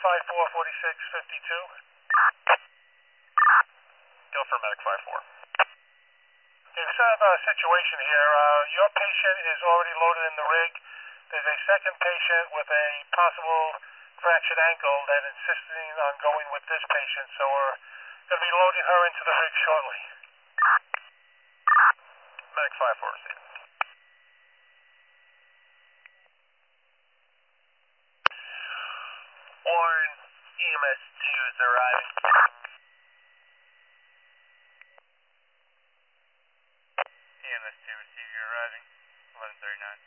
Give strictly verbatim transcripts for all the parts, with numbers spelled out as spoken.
five four, forty-six fifty-two. Go for medic five four. Okay, we have a situation here. Uh, your patient is already loaded in the rig. There's a second patient with a possible fractured ankle that is insisting on going with this patient, so we're going to be loading her into the rig shortly. Medic five four, received. Warren, E M S two is arriving. E M S two, receive, you're arriving. eleven thirty-nine.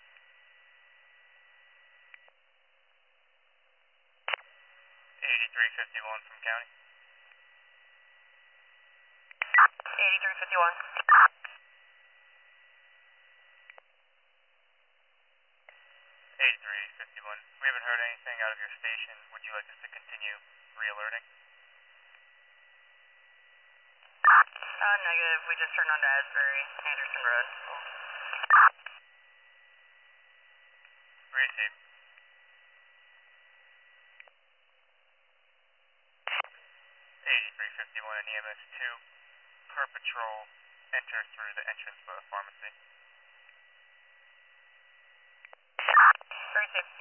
eighty-three fifty-one from county. eighty-three fifty-one. eighty-three fifty-one. We haven't heard anything out of your station. Would you like us to continue re-alerting? Uh, negative. We just turned on to Asbury, Anderson Road. Receive. eighty-three fifty-one and E M S two per patrol enter through the entrance for the pharmacy. Receive.